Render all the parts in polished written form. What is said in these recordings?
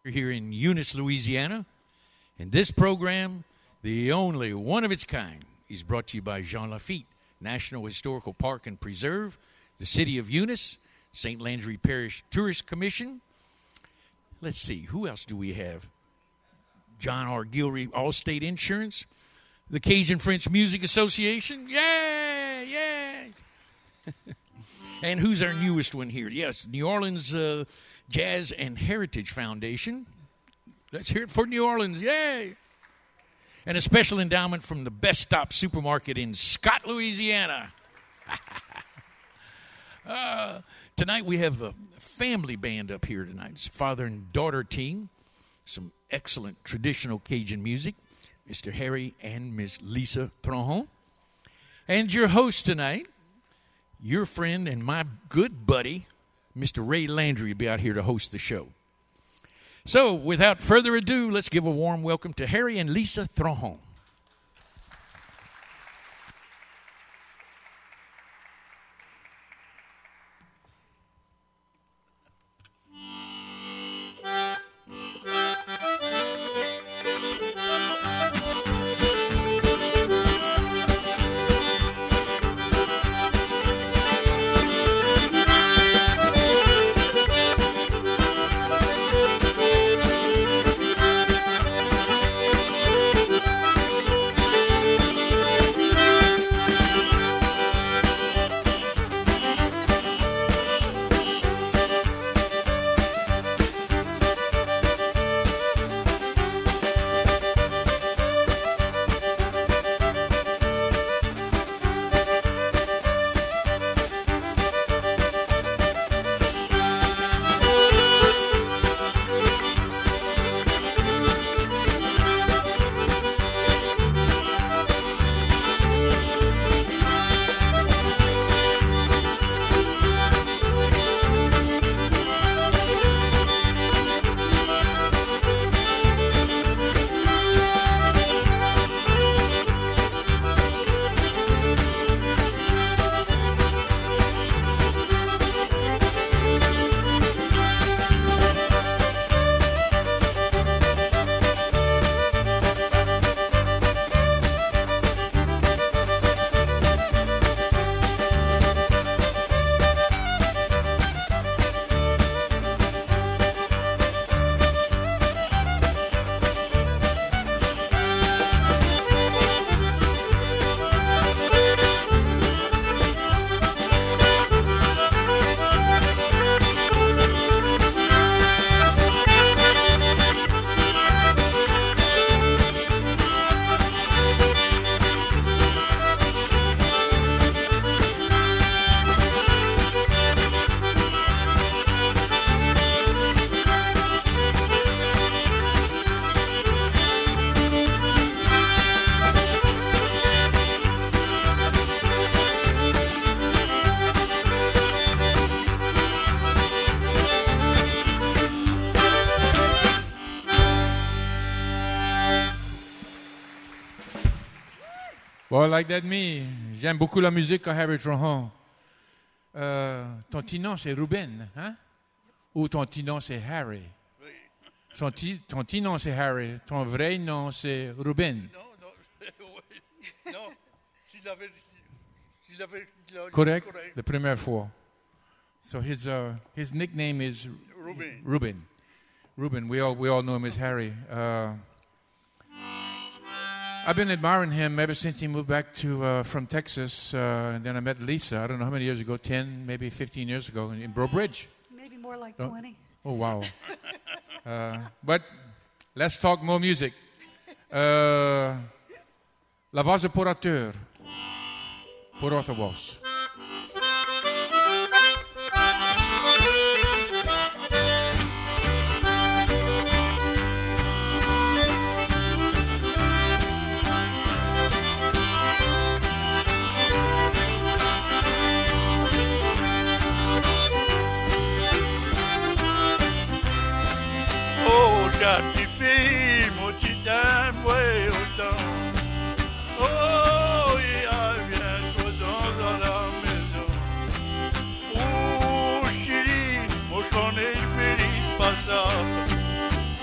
We're here in Eunice, Louisiana, and this program, the only one of its kind, is brought to you by Jean Lafitte, National Historical Park and Preserve, the City of Eunice, St. Landry Parish Tourist Commission. Let's see, who else do we have? John R. Gilry, Allstate Insurance, the Cajun French Music Association. Yeah. And who's our newest one here? Yes, New Orleans Jazz and Heritage Foundation. Let's hear it for New Orleans. Yay! And a special endowment from the Best Stop Supermarket in Scott, Louisiana. Tonight we have a family band up here tonight. It's a father and daughter team. Some excellent traditional Cajun music. Mr. Harry and Miss Lisa Tronjon. And your host tonight, your friend and my good buddy, Mr. Ray Landry, will be out here to host the show. So, without further ado, let's give a warm welcome to Harry and Lisa Tronjon. Well, like that me, j'aime beaucoup la musique à Harry Tronjon. Ton petit nom, c'est Ruben, hein? Ou ton petit nom, c'est Harry? Ton petit nom, c'est Harry. Ton vrai nom, c'est Ruben. Non, s'il avait Correct? La première fois. So his nickname is Ruben. Ruben. We all know him as Harry. I've been admiring him ever since he moved back from Texas. And then I met Lisa, I don't know how many years ago, 10, maybe 15 years ago, in Breaux Bridge. Maybe more like 20. Oh, wow. But let's talk more music. La voce porateur. Por outra voz. Petit pays, mon titan, ouais, autant. Oh, il vient toi dans la maison. Oh, chérie, moi j'en ai péri pas ça.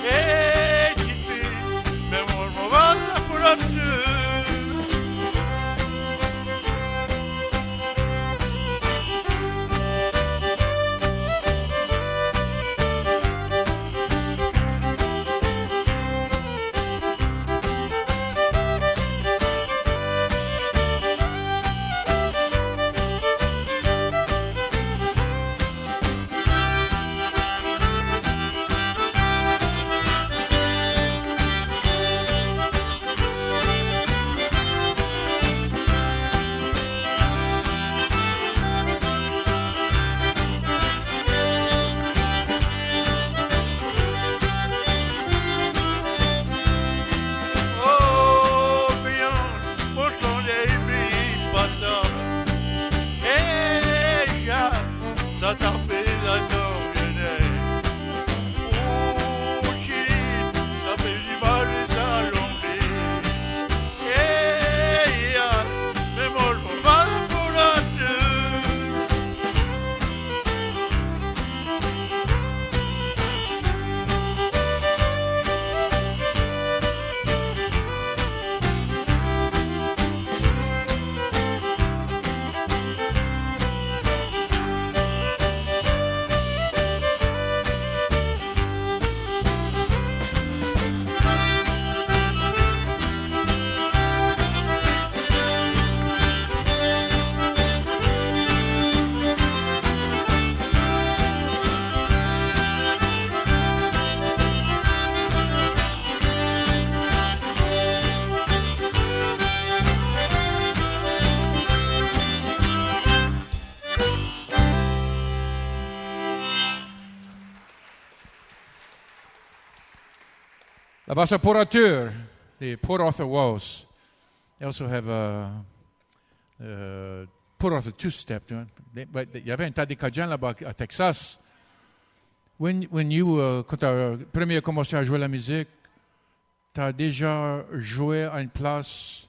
La voix pour auteur, the Port Arthur Waltz. They also have a Port Arthur two-step. Il y avait un tas d'Acadiens là-bas à Texas. When you, quand tu as premier commencé à jouer la musique, tu as déjà joué à une place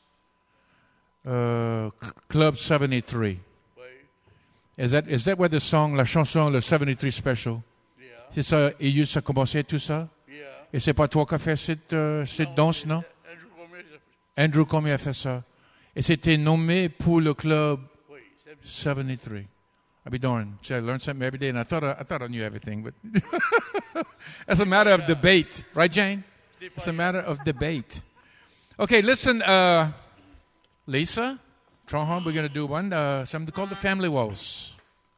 Club 73. Oui. Is that where the song, la chanson, le 73 Special? Yeah. C'est ça, et ça a commencé tout ça? Yeah. Et c'est pas toi qui as fait cette danse, non? Andrew Gomez. Andrew Comey a fait ça. Et c'était nommé pour le club Oui. 73. I'll be darned. See, I learn something every day, and I thought I knew everything, but that's a matter of debate, right, Jane? It's a matter of debate. Okay, listen, Lisa, Tronhon, we're going to do one, something called the Family Waltz.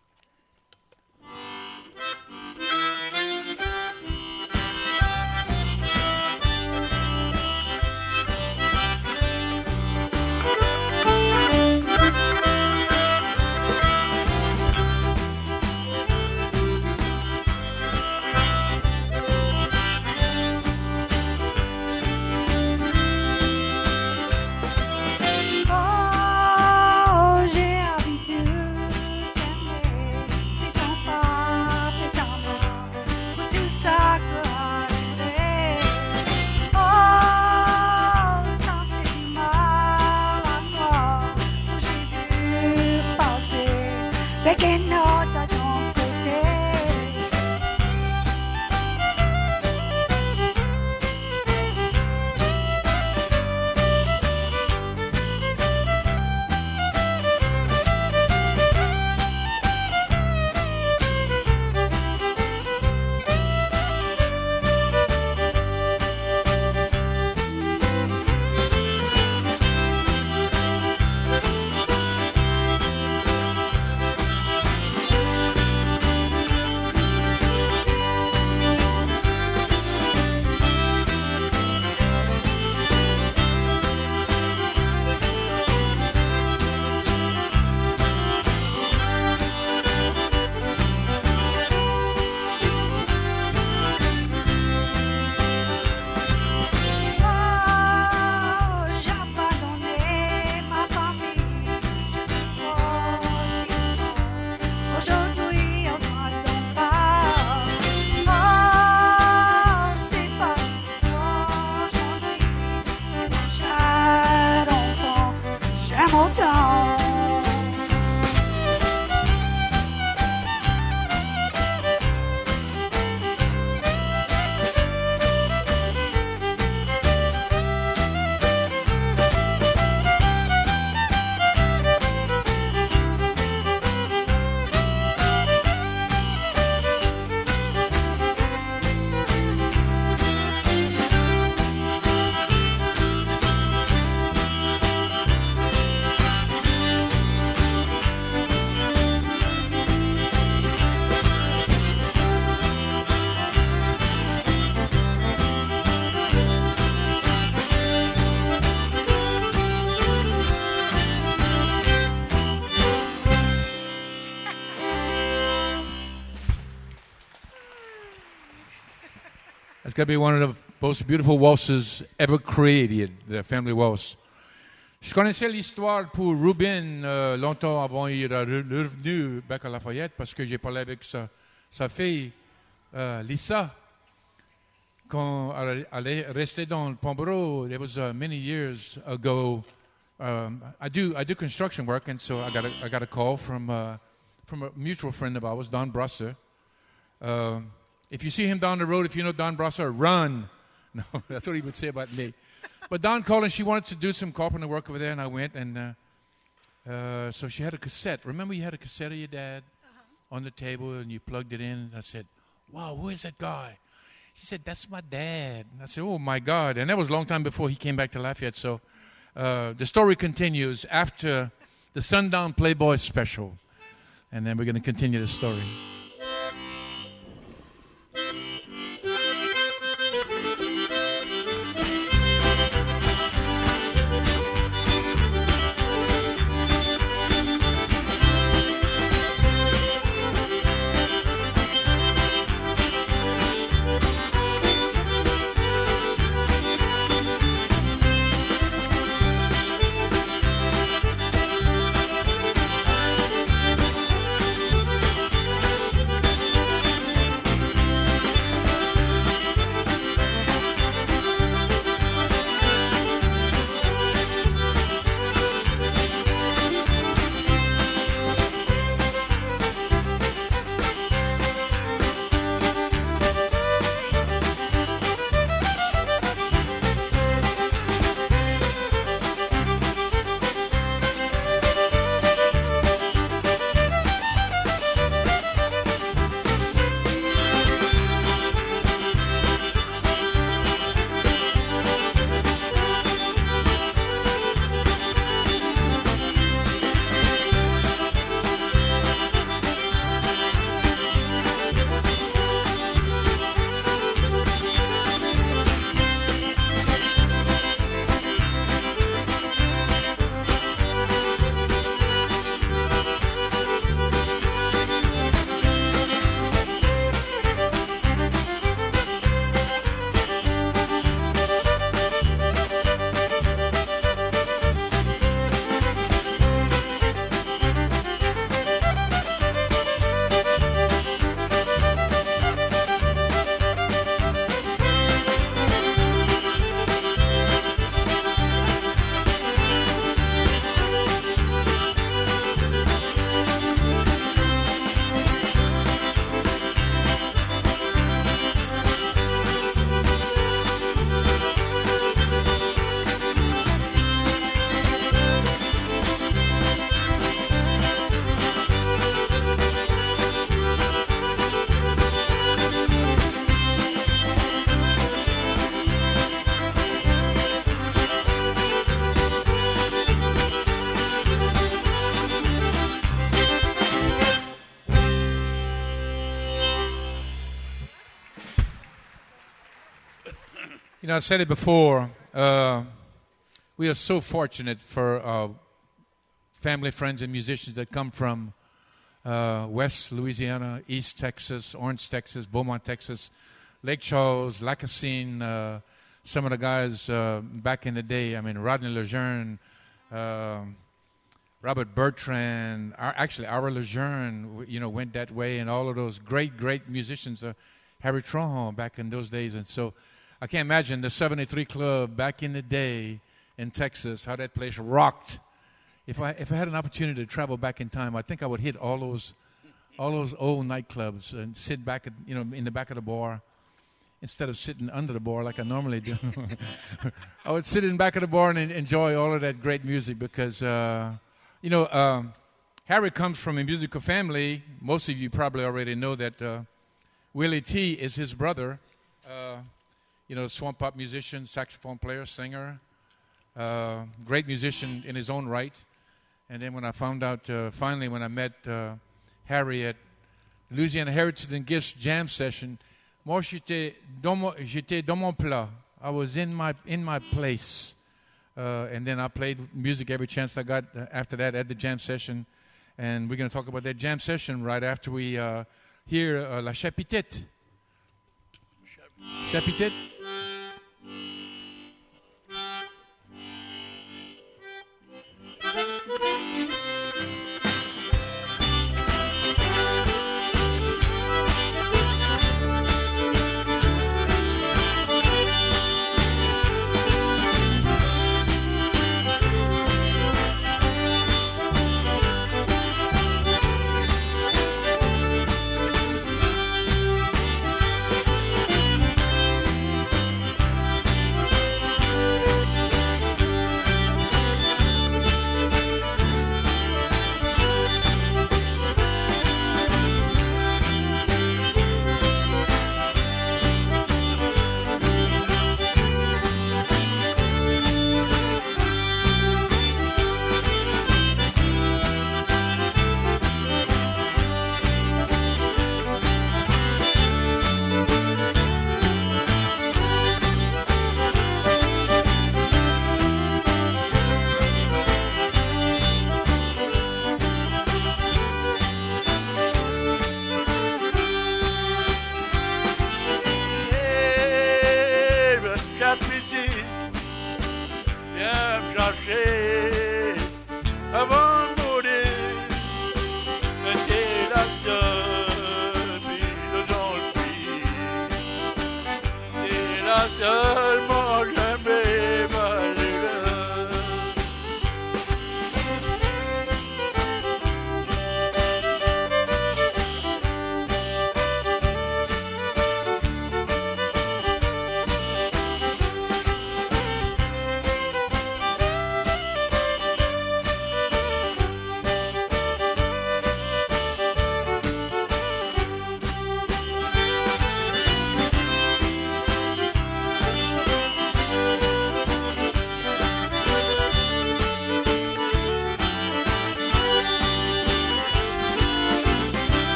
It's got to be one of the most beautiful waltzes ever created, the Family Waltz. Je connaissais l'histoire pour Ruben longtemps avant il est revenu back à Lafayette parce que j'ai parlé avec sa fille, Lisa. Quand elle est restée dans le Pomboro, it was many years ago. I do construction work, and so I got a call from a mutual friend of ours, Don Brusser. If you see him down the road, if you know Don Brusser, run. No, that's what he would say about me. But Don called and she wanted to do some carpenter work over there, and I went, and so she had a cassette. Remember you had a cassette of your dad on the table, and you plugged it in, and I said, wow, who is that guy? She said, that's my dad. And I said, oh, my God. And that was a long time before he came back to Lafayette. So the story continues after the Sundown Playboy special. And then we're going to continue the story. You know, I said it before. We are so fortunate for family, friends, and musicians that come from West Louisiana, East Texas, Orange, Texas, Beaumont, Texas, Lake Charles, Lacassine, some of the guys back in the day. I mean, Rodney Lejeune, Robert Bertrand, our Lejeune, you know, went that way, and all of those great musicians, Harry Tronjon back in those days. And so I can't imagine the 73 Club back in the day in Texas, how that place rocked. If I had an opportunity to travel back in time, I think I would hit all those old nightclubs and sit back at, you know, in the back of the bar instead of sitting under the bar like I normally do. I would sit in the back of the bar and enjoy all of that great music because, you know, Harry comes from a musical family. Most of you probably already know that Willie T is his brother. You know, swamp pop musician, saxophone player, singer, great musician in his own right. And then when I found out, finally, when I met Harry at Louisiana Heritage and Gifts Jam Session, moi j'étais dans mon plat. I was in my place. And then I played music every chance I got after that at the jam session. And we're going to talk about that jam session right after we hear La Chapitette. Chapitette?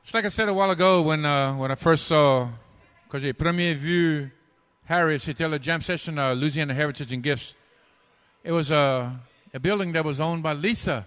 It's like I said a while ago when I first saw, quand j'ai premier vu Harry, c'était le jam session Louisiana Heritage and Gifts. It was a building that was owned by Lisa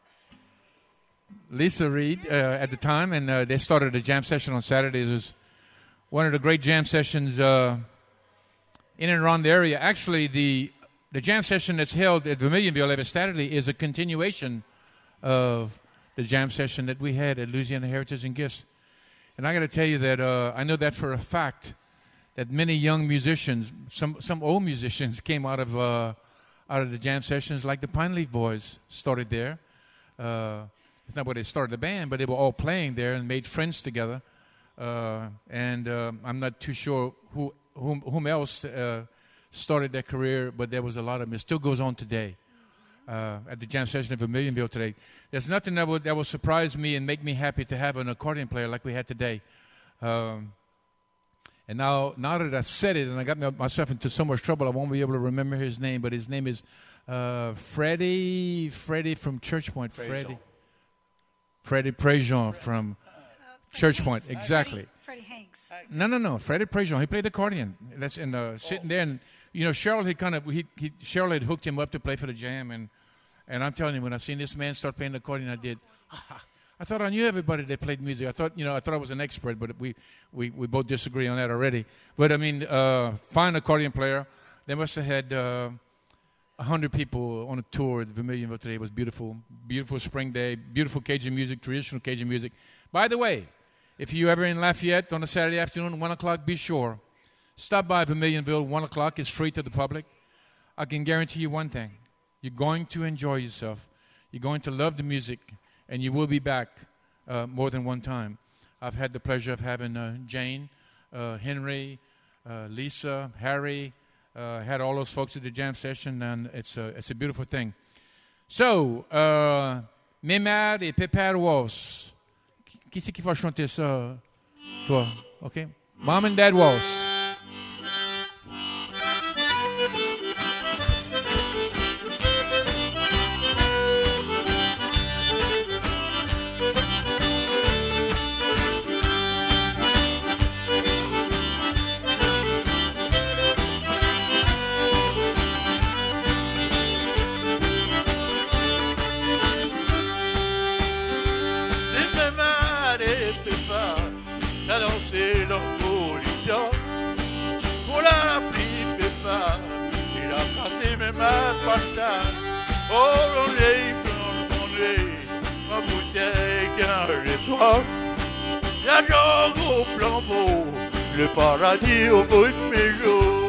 Reed at the time, and they started a jam session on Saturdays. It was one of the great jam sessions in and around the area. Actually, the jam session that's held at Vermilionville every Saturday is a continuation of the jam session that we had at Louisiana Heritage and Gifts. And I got to tell you that I know that for a fact that many young musicians, some old musicians, came out of the jam sessions, like the Pine Leaf Boys started there. It's not where they started the band, but they were all playing there and made friends together. And I'm not too sure whom else started their career, but there was a lot of them. It still goes on today at the jam session of Vermilionville today. There's nothing that will surprise me and make me happy to have an accordion player like we had today. And now that I said it and I got myself into so much trouble, I won't be able to remember his name, but his name is Freddie from Church Point. Freddie Prejean from Church Point. Exactly. Freddie Hanks. No. Freddie Prejean. He played accordion. That's sitting there, and Cheryl had hooked him up to play for the jam, and I'm telling you, when I seen this man start playing the accordion, I thought I knew everybody that played music. I thought I was an expert, but we both disagree on that already. But I mean, fine accordion player. They must have had 100 people on a tour at Vermilionville today. It was beautiful, beautiful spring day, beautiful Cajun music, traditional Cajun music. By the way, if you're ever in Lafayette on a Saturday afternoon, 1 o'clock, be sure. Stop by Vermilionville, 1 o'clock. It's free to the public. I can guarantee you one thing. You're going to enjoy yourself. You're going to love the music, and you will be back more than one time. I've had the pleasure of having Jane, Henry, Lisa, Harry, had all those folks at the jam session, and it's a beautiful thing. So, Mémère et Pépère Waltz. Qui c'est qui va chanter ça? Toi, OK? Mom and Dad Waltz. Danser leur pollution pour la pluie pépin il a cassé mes mains par terre oh l'ennui ma bouteille qu'un soir la jogue au flambeau le paradis au bout de mes jours.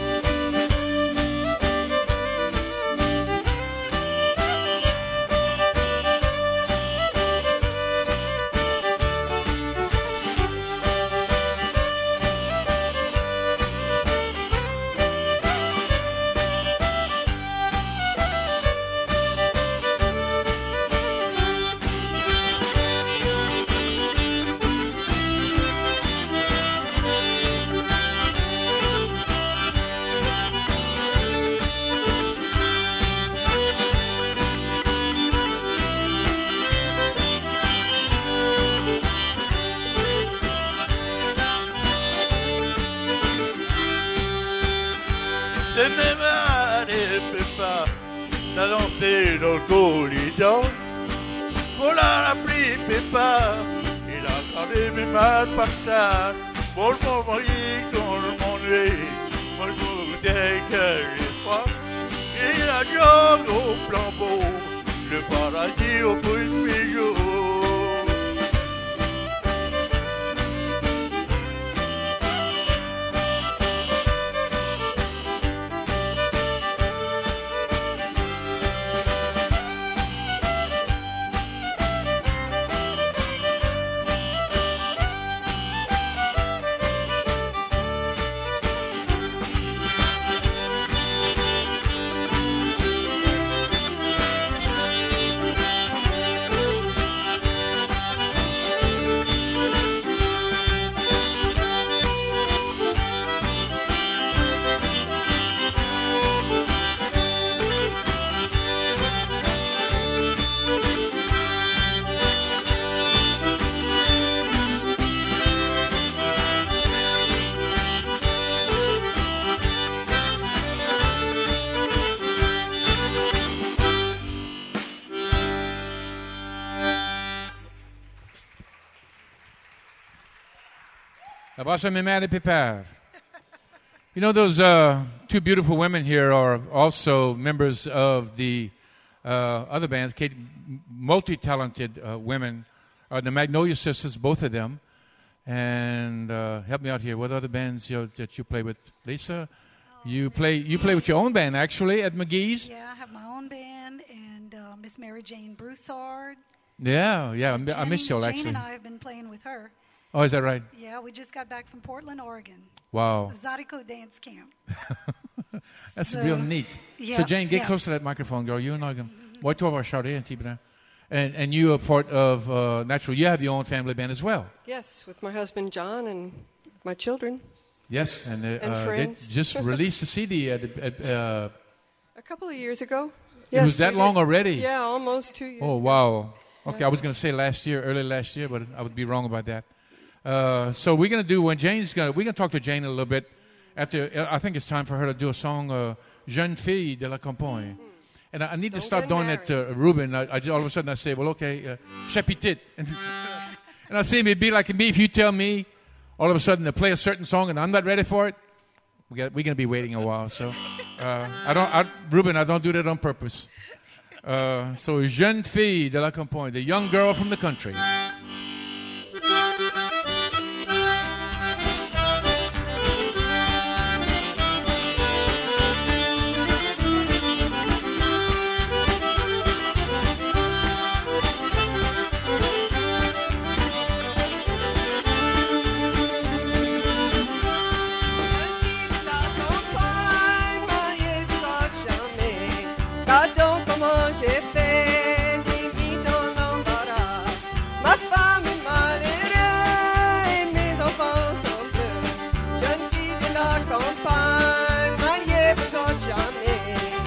De mes mains et pépins, t'as dansé dans le collision. Voilà la pluie pépin, il a gardé mes mains par terre. Pour mon mari, dans le m'ennuie, moi je bouteille qu'elle est froide. Et la jogue au flambeau, le paradis au bout de mes jours. La voce mi mère pépère. You know, those two beautiful women here are also members of the other bands, multi-talented women, the Magnolia Sisters, both of them. And help me out here. What other bands that you play with, Lisa? You play with your own band actually at McGee's. Yeah, I have my own band, and Miss Mary Jane Broussard. Yeah. I missed y'all actually. Jane and I have been playing with her. Oh, is that right? Yeah, we just got back from Portland, Oregon. Wow. Zydeco Dance Camp. That's real neat. Yeah, So Jane, get close to that microphone, girl. You and I can. What to our shawty and Tibra. And you are part of Natural. You have your own family band as well. Yes, with my husband John and my children. Yes, and they friends. just released a CD a couple of years ago. It was that long already? Yeah, almost 2 years. Oh, wow. Okay, I was going to say early last year, but I would be wrong about that. So we're going to do, we're going to talk to Jane a little bit. After, I think it's time for her to do a song, Jeune Fille de la Campagne. And I need to start doing it to Ruben. I just, all of a sudden I say, well, okay, chapitit. And I see it'd be like me if you tell me all of a sudden to play a certain song and I'm not ready for it. We're going to be waiting a while. So, Ruben, I don't do that on purpose. So, Jeune Fille de la Campagne, the young girl from the country. Regardons comment j'ai fait, mis dans l'embarras. Ma femme est malheureuse et mes enfants sont bleus. Jeune fille de la campagne, mariée vous autres jamais.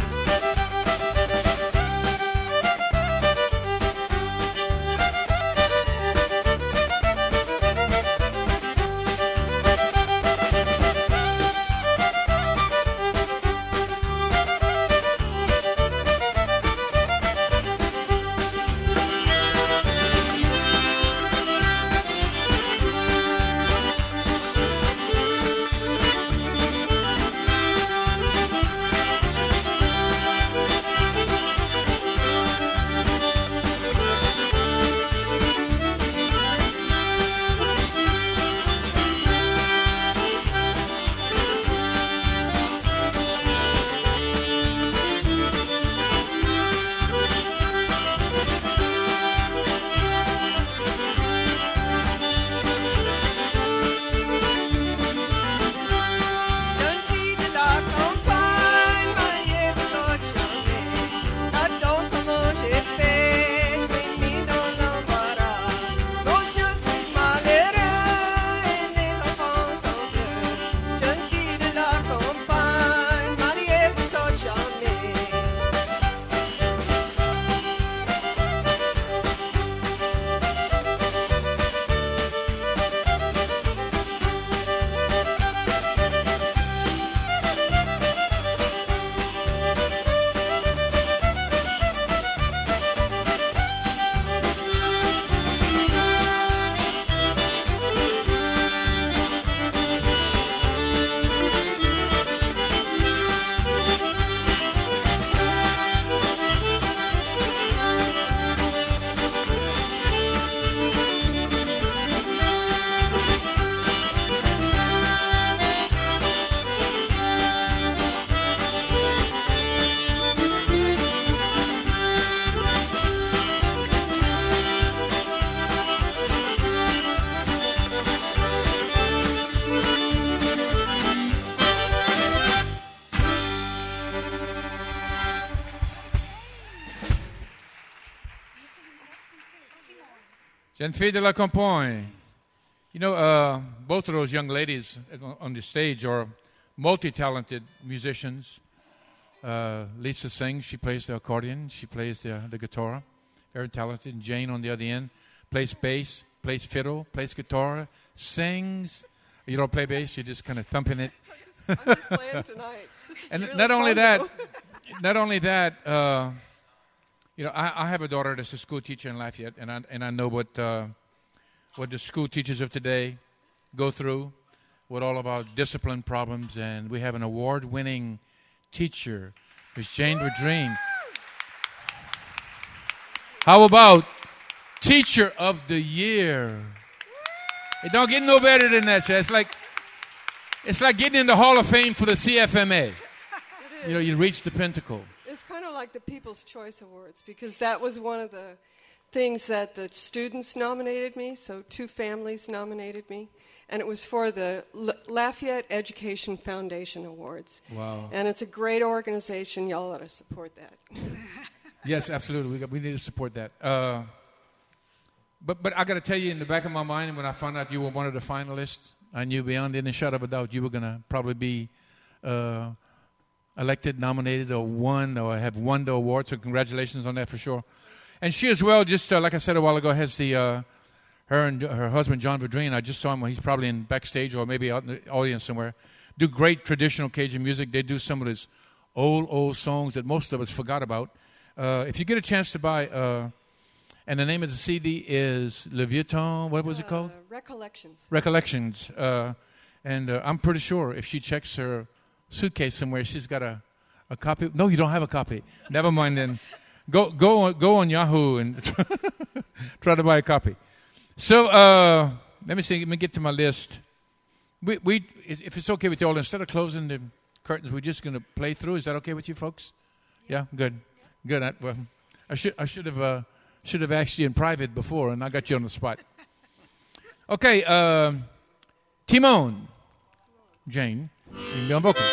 Jeune Fille de la Campagne. You know, both of those young ladies on the stage are multi-talented musicians. Lisa sings, she plays the accordion, she plays the guitar. Very talented. Jane on the other end plays bass, plays fiddle, plays guitar, sings. You don't play bass, you're just kind of thumping it. I'm just playing tonight. And really not only fun, that, you know, I have a daughter that's a school teacher in Lafayette, and I know what the school teachers of today go through. with all of our discipline problems, and we have an award-winning teacher, Ms. Jane Verdreen. How about Teacher of the Year? It don't get no better than that, Chad. It's like getting in the Hall of Fame for the CFMA. You know, you reach the pinnacle. It's kind of like the People's Choice Awards, because that was one of the things that the students nominated me, so 2 families nominated me, and it was for the Lafayette Education Foundation Awards. Wow. And it's a great organization. Y'all ought to support that. Yes, absolutely. We need to support that. But I got to tell you, in the back of my mind, when I found out you were one of the finalists, I knew beyond any shadow of a doubt you were going to probably be elected, nominated, or have won the award. So congratulations on that for sure. And she as well, just like I said a while ago, has her and her husband, John Verdreen. I just saw him. He's probably in backstage or maybe out in the audience somewhere. Do great traditional Cajun music. They do some of these old songs that most of us forgot about. If you get a chance to buy, and the name of the CD is Le Vieux Temps, what was it called? Recollections. Recollections. And I'm pretty sure if she checks her suitcase somewhere, she's got a copy. No, you don't have a copy. Never mind then. Go on Yahoo and try to buy a copy. So let me get to my list. We if it's okay with you all, instead of closing the curtains, we're just going to play through. Is that okay with you folks? Yeah, good. Well, I should have asked you in private before, and I got you on the spot. Okay, Timon, Jane, on vocals.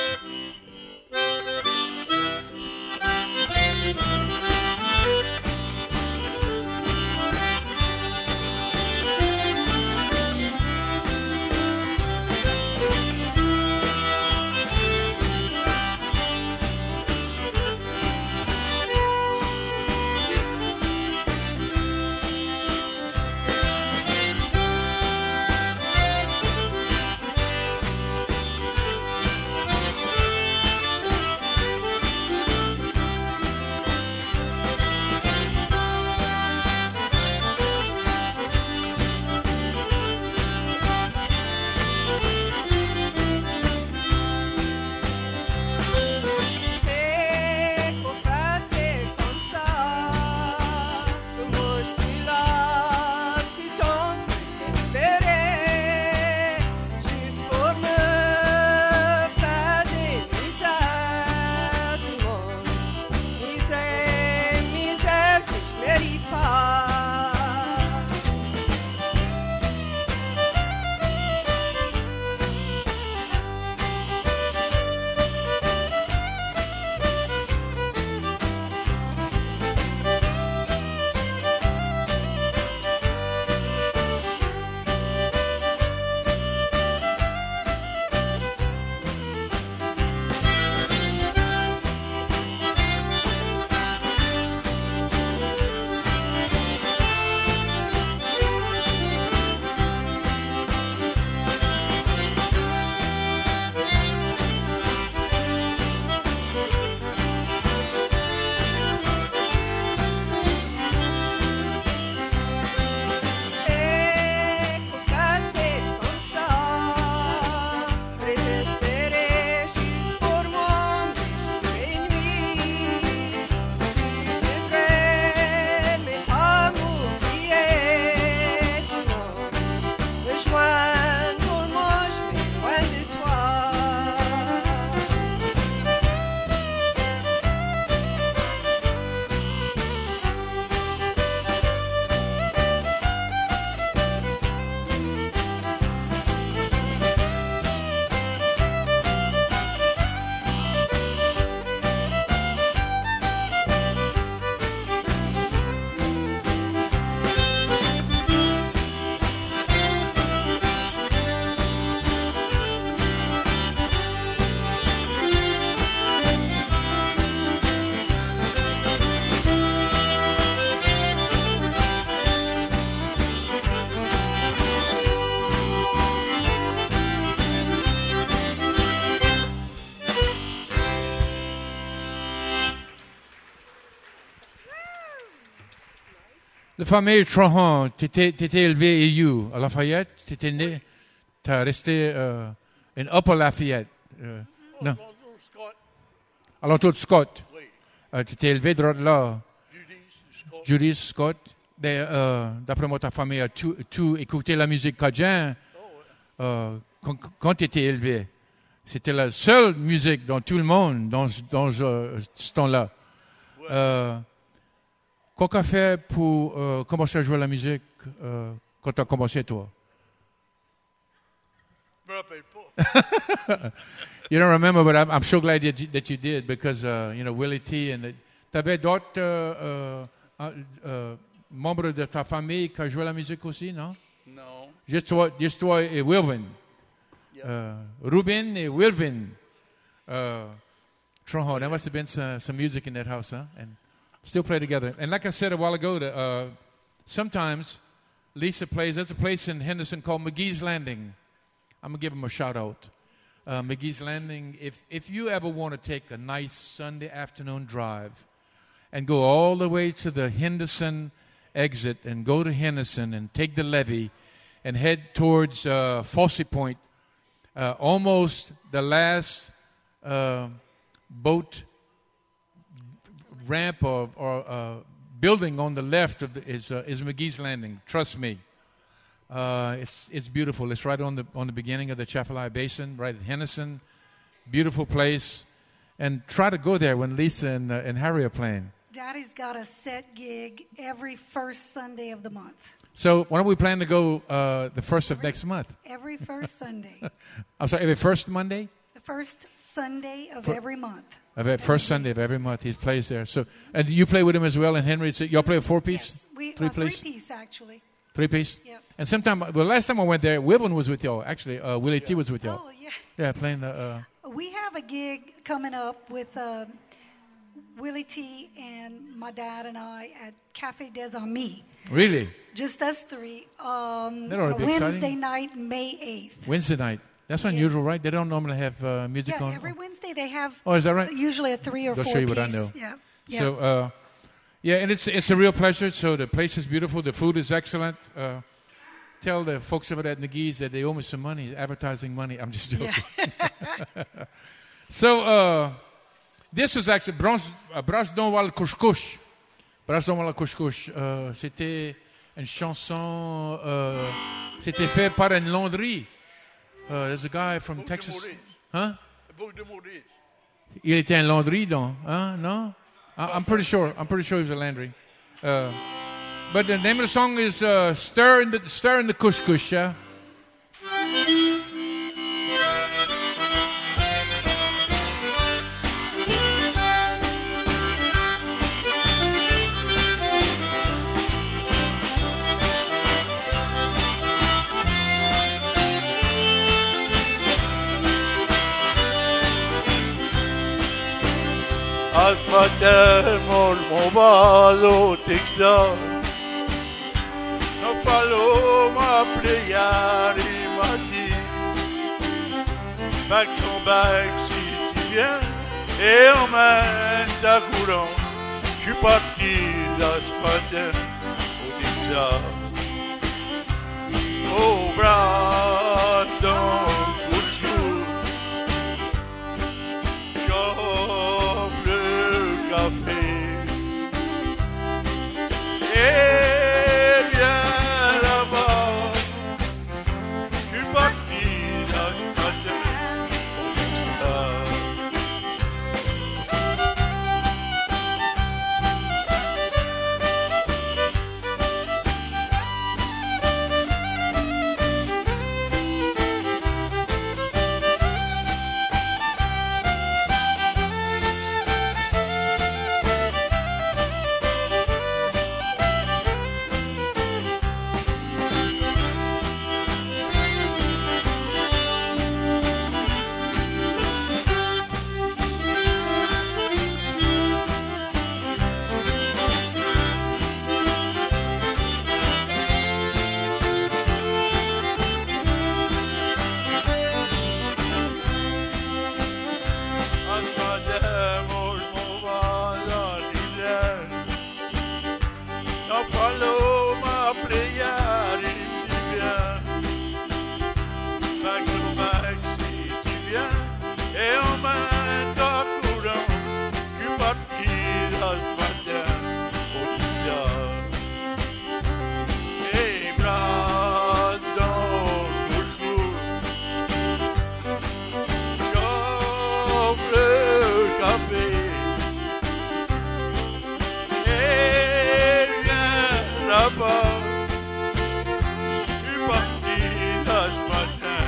La famille Trahan, t'étais élevé à Lafayette, t'étais né, t'as resté in Upper Lafayette. Non. Bonjour, Scott. Alentour de Scott. Oui. Tu t'es élevé droit de là. Judy, Scott. Judy Scott. D'après moi, ta famille a tout écouté la musique cajun quand tu étais élevé. C'était la seule musique dans tout le monde dans ce temps-là. Qu'est-ce qu'on a fait pour commencer à jouer la musique quand tu as commencé, toi? Je me rappelle pas. You don't remember, but I'm so glad that you did because, Willie T. T'avais d'autres membres de ta famille qui ont joué la musique aussi, non? Non. Juste toi et Wilvin. Ruben and Wilvin. Tronho, there must have been some music in that house, huh? And still play together. And like I said a while ago, sometimes Lisa plays. There's a place in Henderson called McGee's Landing. I'm going to give them a shout out. McGee's Landing, if you ever want to take a nice Sunday afternoon drive and go all the way to the Henderson exit and go to Henderson and take the levee and head towards Fossey Point, almost the last boat ramp or building on the left is McGee's Landing. Trust me, it's beautiful. It's right on the beginning of the Chaffalaya Basin, right at Henderson. Beautiful place, and try to go there when Lisa and Harry are playing. Daddy's got a set gig every first Sunday of the month. So when do we plan to go the first of next month? Every first Sunday. I'm sorry, every first Monday? The first Sunday of every month. First Sunday of every month, he plays there. So, and you play with him as well, and Henry. So y'all play a four-piece? Yes, we three-piece? three-piece actually. Three-piece? Yep. And last time I went there, Wilvin was with y'all. Actually, Willie T was with y'all. Oh yeah. Yeah, playing the. We have a gig coming up with Willie T and my dad and I at Cafe des Amis. Really? Just us three. That ought to be Wednesday exciting. night, May 8th. Wednesday night. That's unusual, right? They don't normally have music Yeah, on. every Wednesday they have. Oh, is that right? Usually a 3 or They'll 4 show you what I piece. know. Yeah. So, and it's a real pleasure. So the place is beautiful. The food is excellent. Tell the folks over at McGee's that they owe me some money, advertising money. I'm just joking. Yeah. So, this was actually Brasse Don Wal Couche-Couche. Brasse Don Wal Couche-Couche. C'était une chanson, c'était fait par une laundrie. There's a guy from Texas. Huh? Bouc de Maurice. Il était un laundrie, donc, hein? No? I'm pretty sure he was a laundry. But the name of the song is Stir in the Couche-Couche, yeah? Aspettemo il ballo Texas. No paloma pleiari mati. Back to back si tu viens et emmène ta coulon. Je suis parti d'Aspetten au Texas. Au bras d'un couchou. Et viens là-bas, je suis parti dans une pas. Je suis parti là ce matin.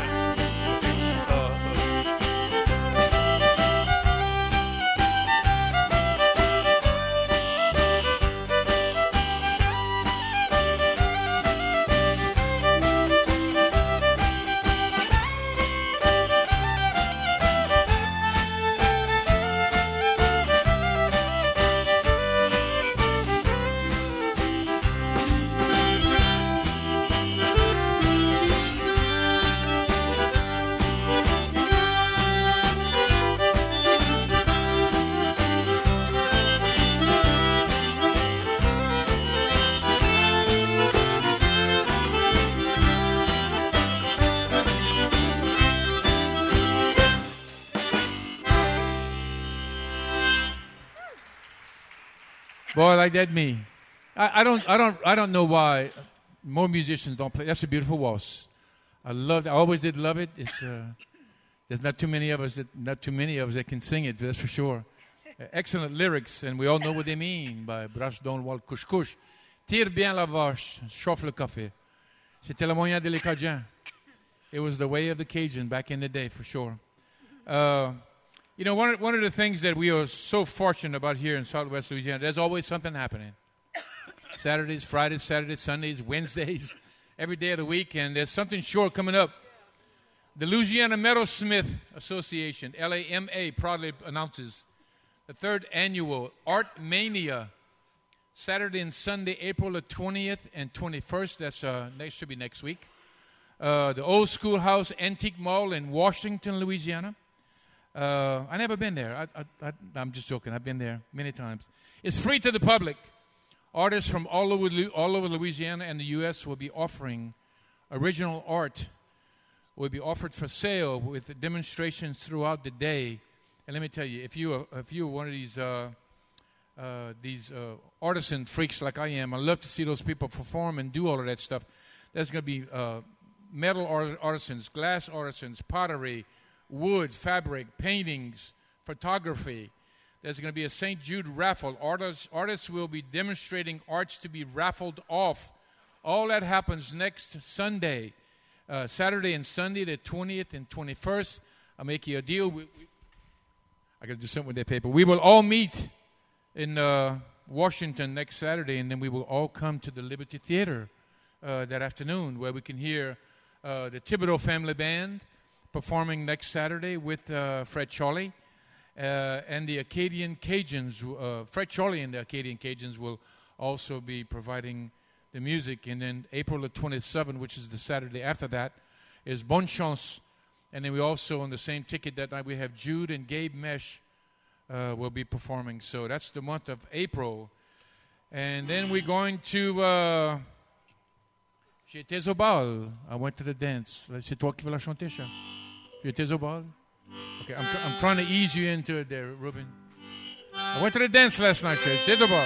Boy, like that me. I don't know why more musicians don't play. That's a beautiful waltz. I always did love it. It's there's not too many of us that can sing it. That's for sure. Excellent lyrics, and we all know what they mean by brasse dans le wall, couche couche. Tire bien la vache, chauffe le café. C'était le moyen de les Cajuns. It was the way of the Cajun back in the day, for sure. You know, one of the things that we are so fortunate about here in Southwest Louisiana, there's always something happening. Saturdays, Fridays, Saturdays, Sundays, Wednesdays, every day of the week, and there's something sure coming up. The Louisiana Metalsmith Association, LAMA, proudly announces the third annual Art Mania, Saturday and Sunday, April the 20th and 21st. That should be next week. The Old Schoolhouse Antique Mall in Washington, Louisiana. I've never been there. I'm just joking. I've been there many times. It's free to the public. Artists from all over Louisiana and the U.S. will be offering original art. Will be offered for sale with demonstrations throughout the day. And let me tell you, if you're one of these artisan freaks like I am, I love to see those people perform and do all of that stuff. There's going to be metal artisans, glass artisans, pottery, wood, fabric, paintings, photography. There's going to be a St. Jude raffle. Artists will be demonstrating arts to be raffled off. All that happens next Sunday, Saturday and Sunday, the 20th and 21st. I'll make you a deal. I got to do something with that paper. We will all meet in Washington next Saturday, and then we will all come to the Liberty Theater that afternoon, where we can hear the Thibodeau Family Band performing next Saturday with Fred Charlie and the Acadian Cajuns. Fred Charlie and the Acadian Cajuns will also be providing the music. And then April the 27th, which is the Saturday after that, is Bonne Chance. And then we also, on the same ticket that night, we have Jude and Gabe Mesh will be performing. So that's the month of April. And then we're going to... J'étais au bal. I went to the dance. C'est toi qui veux la chanter, cher? J'étais au bal. Okay, I'm trying to ease you into it there, Ruben. I went to the dance last night, cher. J'étais au bal.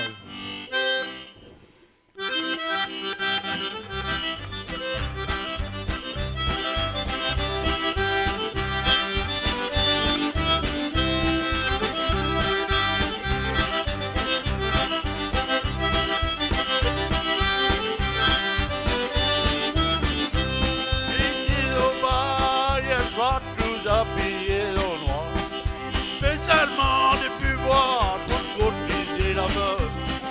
Spécialement des plus boire pour cotiser la meuf.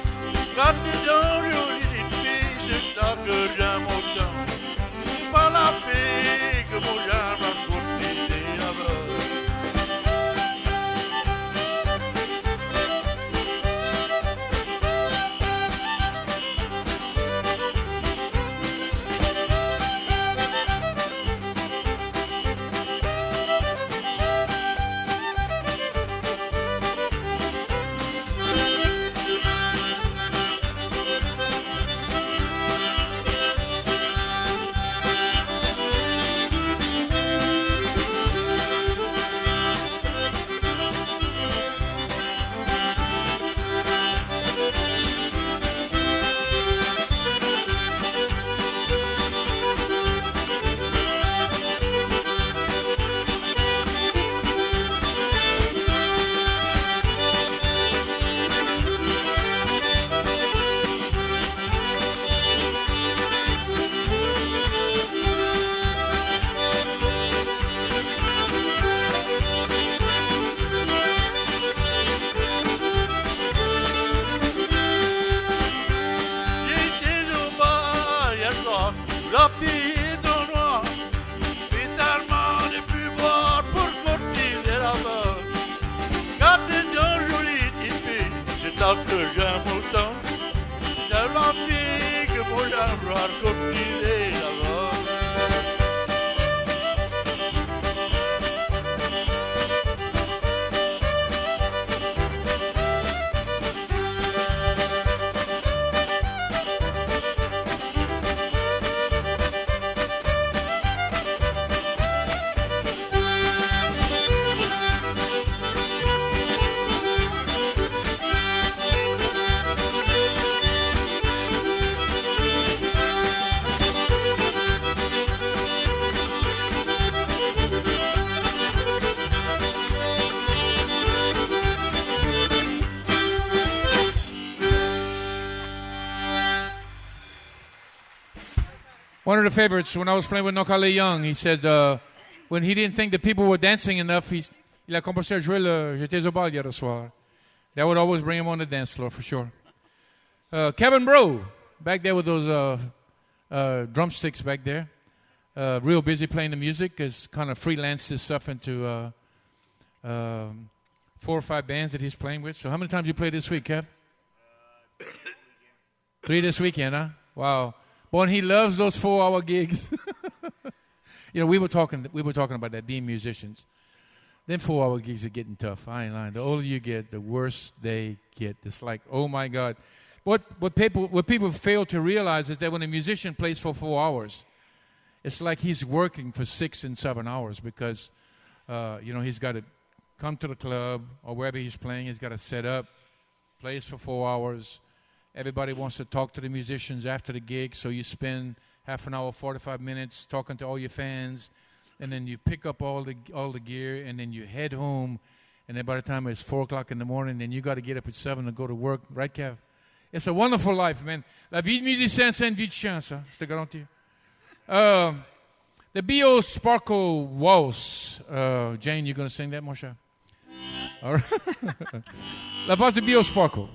L'habit en noir, bizarrement ne plus boire pour sortir de là-bas. Quand une jolie petite fille, c'est tant que j'aime autant. C'est la fille que moi j'aime voir sortir de là-bas. One of the favorites, when I was playing with Nokale Young, he said when he didn't think the people were dancing enough, il a commencé à jouer le J'étais au bal hier soir. That would always bring him on the dance floor, for sure. Kevin Bro, back there with those drumsticks back there. Real busy playing the music, has kind of freelanced his stuff into 4 or 5 bands that he's playing with. So how many times you played this week, Kev? 3 this weekend, huh? Wow. Boy, and he loves those 4-hour gigs. You know, we were talking about that, being musicians. Them 4-hour gigs are getting tough. I ain't lying. The older you get, the worse they get. It's like, oh my God. What people fail to realize is that when a musician plays for 4 hours, it's like he's working for 6 and 7 hours because, he's got to come to the club or wherever he's playing. He's got to set up, plays for 4 hours. Everybody wants to talk to the musicians after the gig, so you spend half an hour, 45 minutes talking to all your fans, and then you pick up all the gear, and then you head home, and then by the time it's 4 o'clock in the morning, then you got to get up at 7 to go to work. Right, Kev? It's a wonderful life, man. La vie de musicien, c'est une vie de chance, hein? Je te garantis. The B.O. Sparkle Waltz. Jane, you going to sing that, mon cher? All right. La voz de B.O. Sparkle.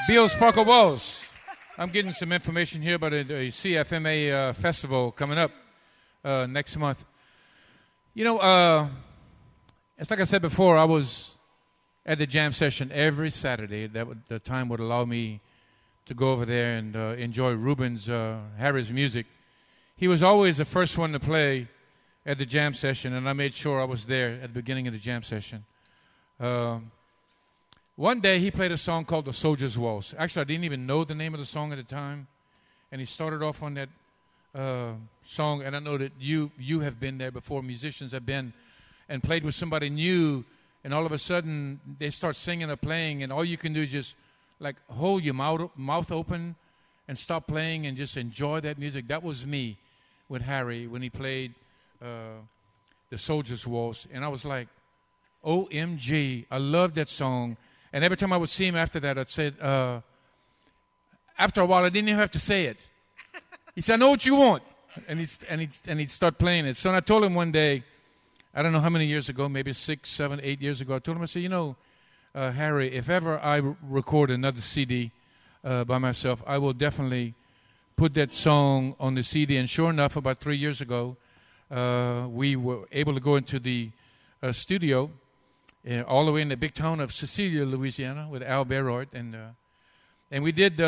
Bill Sparkle Walls. I'm getting some information here about a CFMA festival coming up next month. You know, it's like I said before, I was at the jam session every Saturday. The time would allow me to go over there and enjoy Ruben's, Harry's music. He was always the first one to play at the jam session, and I made sure I was there at the beginning of the jam session. One day he played a song called The Soldier's Waltz. Actually, I didn't even know the name of the song at the time, and he started off on that song, and I know that you have been there before. Musicians have been and played with somebody new, and all of a sudden they start singing or playing, and all you can do is just like hold your mouth open and stop playing and just enjoy that music. That was me with Harry when he played The Soldier's Waltz, and I was like, OMG, I love that song. And every time I would see him after that, I'd say, after a while, I didn't even have to say it. He said, I know what you want. And he'd start playing it. So I told him one day, I don't know how many years ago, maybe 6, 7, 8 years ago, I told him, I said, you know, Harry, if ever I record another CD by myself, I will definitely put that song on the CD. And sure enough, about 3 years ago, we were able to go into the studio all the way in the big town of Cecilia, Louisiana, with Al Bayreuth, and we did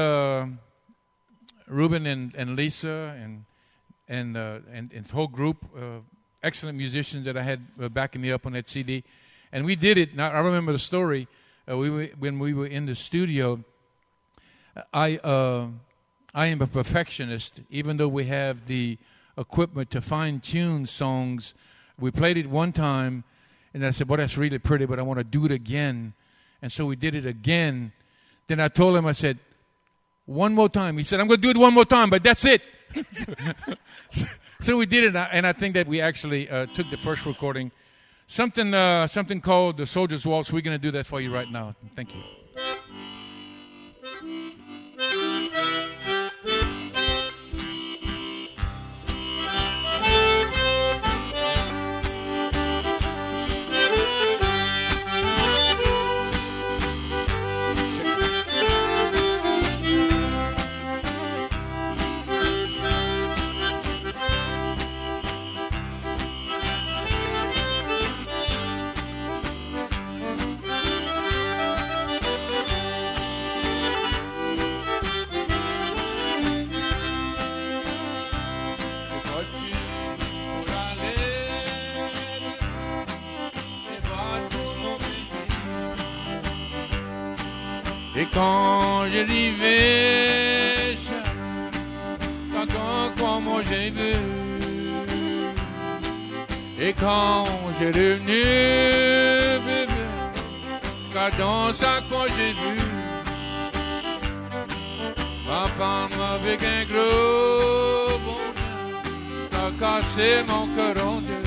Ruben and Lisa and the whole group, excellent musicians that I had backing me up on that CD, and we did it. Now I remember the story. When we were in the studio, I am a perfectionist. Even though we have the equipment to fine tune songs, we played it one time. And I said, well, that's really pretty, but I want to do it again. And so we did it again. Then I told him, I said, one more time. He said, I'm going to do it one more time, but that's it. So we did it, and I think that we actually took the first recording. Something called The Soldier's Waltz. We're going to do that for you right now. Thank you. Et quand j'arrivais, quand comme j'ai vu, et quand j'ai revenu, bébé, quand dans ça quand j'ai vu, ma femme avec un gros bonheur, ça a cassé mon cœur en deux.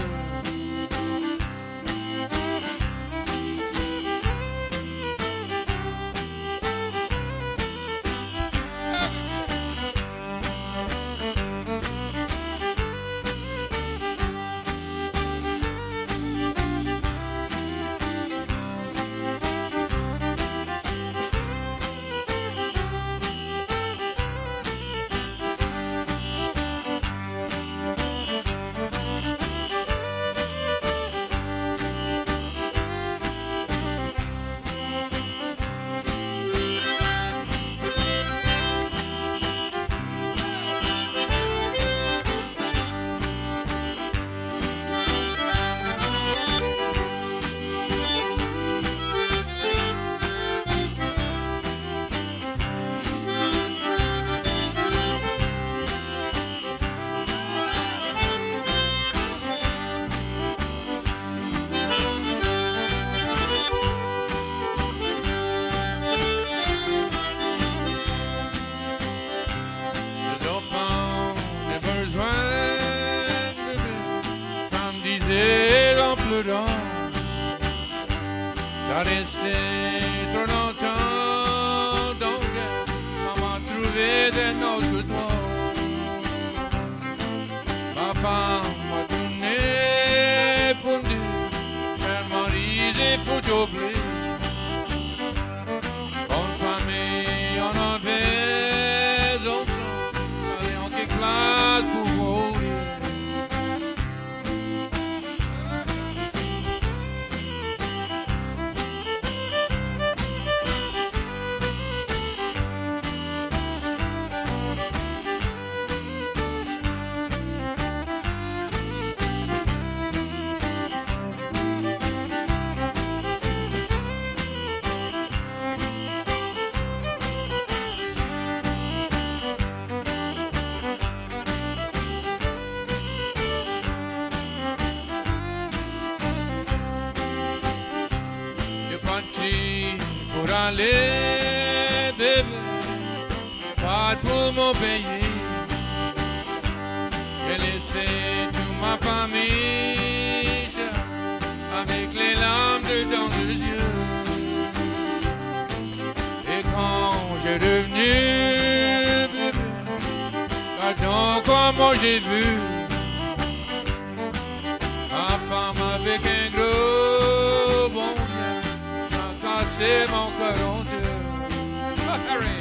T'as resté trop longtemps, donc maman trouvé des notes que toi. Ma femme m'a donné pour dire, cher mari, il faut t'oublier. Bonne famille aller, bébé, pas pour mon pays. J'ai laissé toute ma famille avec les larmes dans les yeux. Et quand j'ai devenu bébé, regarde comment j'ai vu ma femme avec un gros bon Dieu m'a cassé mon cœur en deux. Oh, Harry!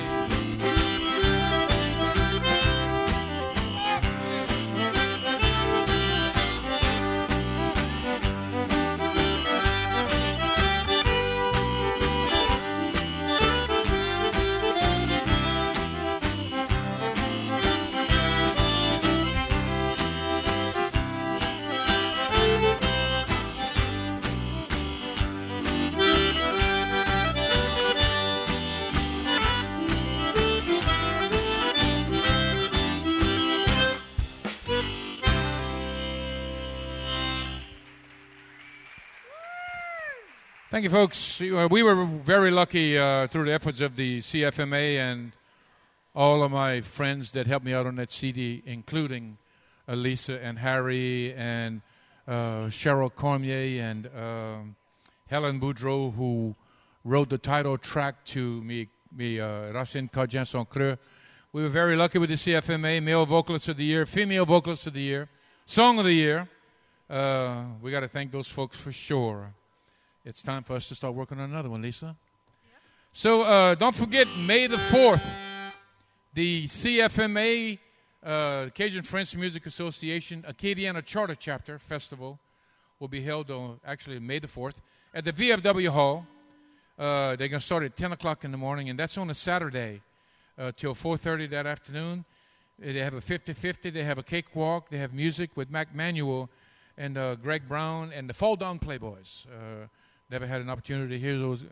Thank you, folks. We were very lucky through the efforts of the CFMA and all of my friends that helped me out on that CD, including Lisa and Harry and Cheryl Cormier and Helen Boudreau, who wrote the title track to me Racine Cajun Son Creux. We were very lucky with the CFMA, Male Vocalist of the Year, Female Vocalist of the Year, Song of the Year. We got to thank those folks for sure. It's time for us to start working on another one, Lisa. Yep. So don't forget, May the 4th, the CFMA, Cajun French Music Association, Acadiana Charter Chapter Festival will be held on, actually, May the 4th at the VFW Hall. They're going to start at 10 o'clock in the morning, and that's on a Saturday till 4:30 that afternoon. They have a 50-50. They have a cakewalk. They have music with Mac Manuel and Greg Brown and the Fall Down Playboys. Never had an opportunity to hear those.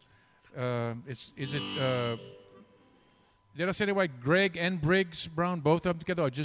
Did I say that right? Greg and Briggs Brown, both of them together, or just